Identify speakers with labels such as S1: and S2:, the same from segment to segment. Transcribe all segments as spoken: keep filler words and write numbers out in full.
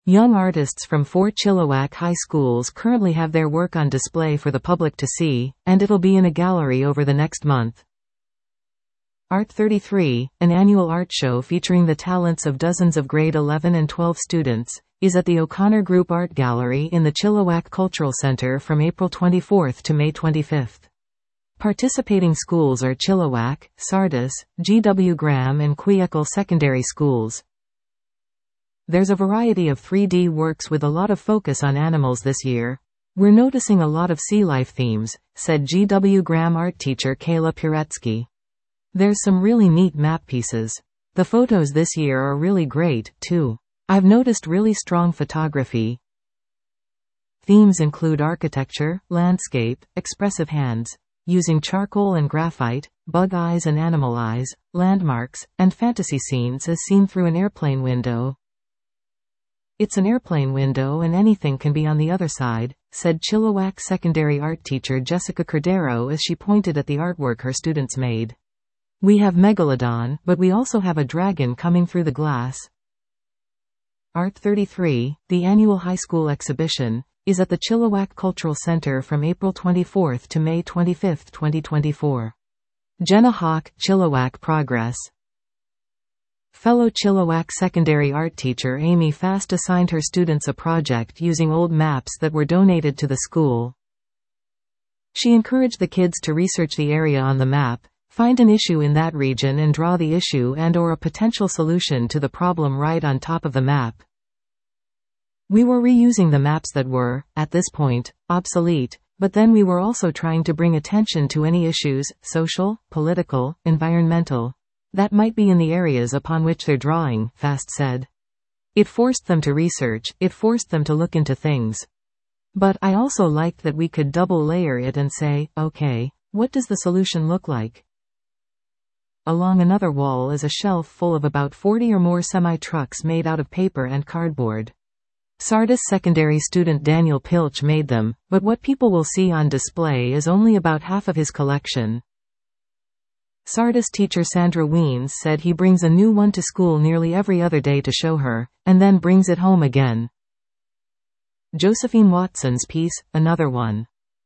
S1: Young artists from four Chilliwack high schools currently have their work on display for the public to see, and it'll be in a gallery over the next month. Art thirty-three, an annual art show featuring the talents of dozens of grade eleven and twelve students, is at the O'Connor Group Art Gallery in the Chilliwack Cultural Center from April twenty-fourth to May twenty-fifth. Participating schools are Chilliwack, Sardis, G W Graham and Queechle Secondary Schools. There's a variety of three D works with a lot of focus on animals this year. We're noticing a lot of sea life themes, said G W Graham art teacher Kayla Puretsky. There's some really neat map pieces. The photos this year are really great, too. I've noticed really strong photography. Themes include architecture, landscape, expressive hands, using charcoal and graphite, bug eyes and animal eyes, landmarks, and fantasy scenes as seen through an airplane window. It's an airplane window and anything can be on the other side, said Chilliwack secondary art teacher Jessica Cordero as she pointed at the artwork her students made. We have Megalodon, but we also have a dragon coming through the glass. Art thirty-three, the annual high school exhibition, is at the Chilliwack Cultural Center from April twenty-fourth to May twenty-fifth, twenty twenty-four. Jenna Hawk, Chilliwack Progress. Fellow Chilliwack secondary art teacher Amy Fast assigned her students a project using old maps that were donated to the school. She encouraged the kids to research the area on the map, find an issue in that region and draw the issue and or a potential solution to the problem right on top of the map. We were reusing the maps that were, at this point, obsolete, but then we were also trying to bring attention to any issues, social, political, environmental, that might be in the areas upon which they're drawing, Fast said. It forced them to research, it forced them to look into things. But I also liked that we could double layer it and say, okay, what does the solution look like? Along another wall is a shelf full of about forty or more semi-trucks made out of paper and cardboard. Sardis secondary student Daniel Pilch made them, but what people will see on display is only about half of his collection. Sardis teacher Sandra Weens said he brings a new one to school nearly every other day to show her, and then brings it home again. Josephine Watson's piece, Another One.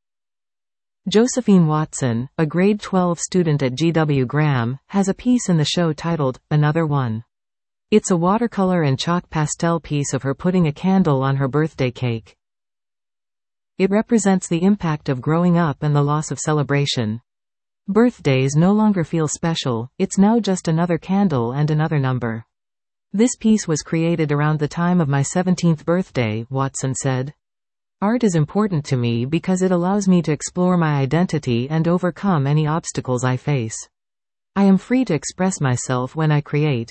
S1: Josephine Watson, a grade twelve student at G W Graham, has a piece in the show titled, Another One. It's a watercolor and chalk pastel piece of her putting a candle on her birthday cake. It represents the impact of growing up and the loss of celebration. Birthdays no longer feel special, it's now just another candle and another number. This piece was created around the time of my seventeenth birthday, Watson said. Art is important to me because it allows me to explore my identity and overcome any obstacles I face. I am free to express myself when I create.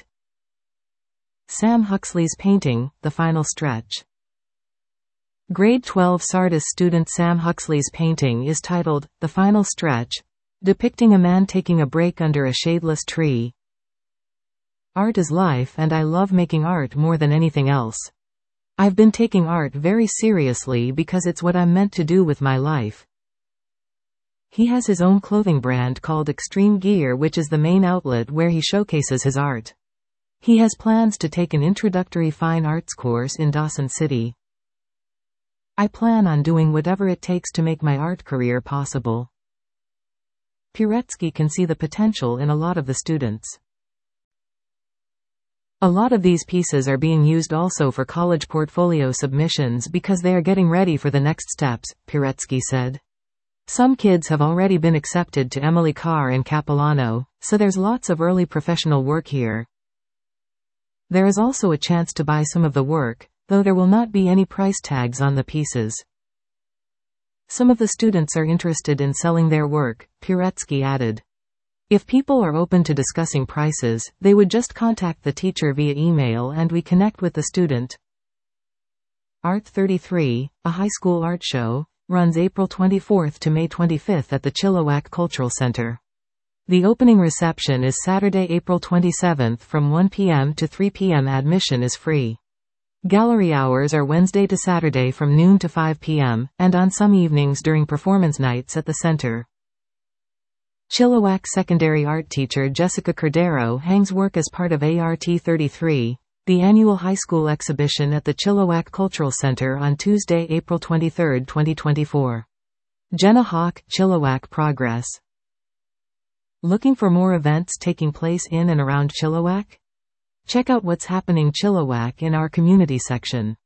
S1: Sam Huxley's painting, The Final Stretch. Grade twelve Sardis student Sam Huxley's painting is titled, The Final Stretch, depicting a man taking a break under a shadeless tree. Art is life and I love making art more than anything else. I've been taking art very seriously because it's what I'm meant to do with my life. He has his own clothing brand called Extreme Gear, which is the main outlet where he showcases his art. He has plans to take an introductory fine arts course in Dawson City. I plan on doing whatever it takes to make my art career possible. Puretsky can see the potential in a lot of the students. A lot of these pieces are being used also for college portfolio submissions because they are getting ready for the next steps, Puretsky said. Some kids have already been accepted to Emily Carr and Capilano, so there's lots of early professional work here. There is also a chance to buy some of the work, though there will not be any price tags on the pieces. Some of the students are interested in selling their work, Puretsky added. If people are open to discussing prices, they would just contact the teacher via email and we connect with the student. Art thirty-three, a high school art show, runs April twenty-fourth to May twenty-fifth at the Chilliwack Cultural Center. The opening reception is Saturday, April twenty-seventh from one p m to three p m Admission is free. Gallery hours are Wednesday to Saturday from noon to five p m, and on some evenings during performance nights at the center. Chilliwack secondary art teacher Jessica Cordero hangs work as part of A R T thirty-three, The annual high school exhibition at the Chilliwack Cultural Center on Tuesday, April twenty-third, twenty twenty-four. Jenna Hawk, Chilliwack Progress. Looking for more events taking place in and around Chilliwack? Check out what's happening Chilliwack in our community section.